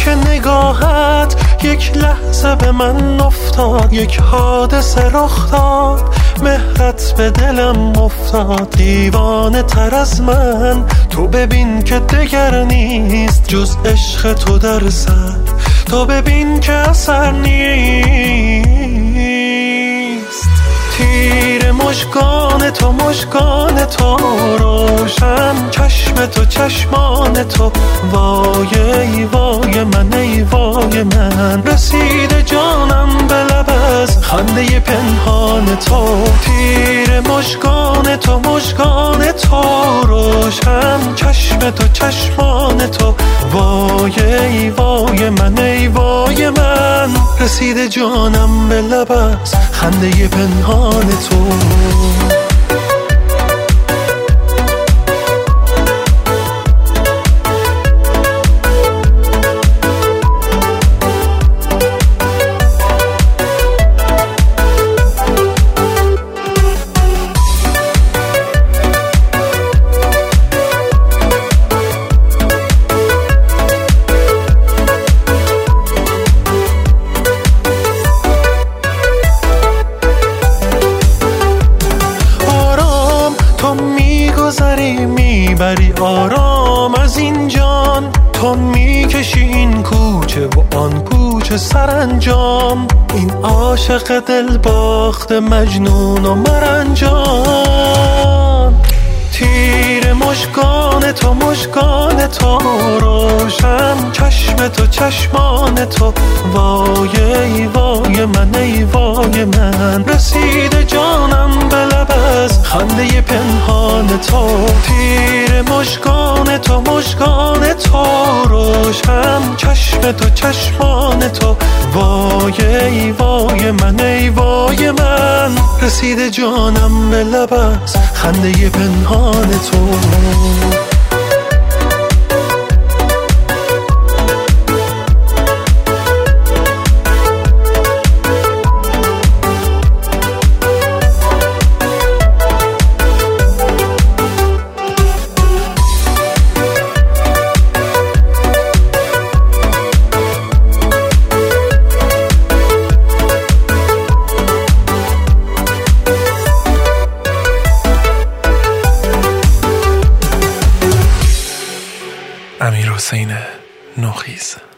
که نگاهت یک لحظه به من افتاد، یک حادثه رخ داد، مهرت به دلم افتاد. دیوانه تر از من تو ببین که دگر نیست جز عشق تو در سر، تو ببین که اثر نیست. تیر مژگان تو، مژگان تو روشن، چشم تو چشمان تو، وای ای وای من ای وای من. رسیده جانم به لب از خنده پنهان تو. تیر مژگان تو، مژگان تو روشن، چشم تو چشمان تو، وای ای وای من ای وای من. رسیده جانم به لب از خنده پنهان تو. میبری آرام از این جان، تو میکشی این کوچه و آن کوچه سرانجام. این عاشق دل باخت مجنون و مرنجان. تیر مژگان تو، مژگان تو روشن، چشم تو چشمان تو، وای ای وای من ای وای من. رسیده جانم به لب از خنده پنهان تو. تیر مژگان تو، مژگان تو روشن، چشم تو چشمان تو، وای ای وای من ای وای من. رسیده جانم به لب از خنده پنهان تو. امیرحسین نوخیز.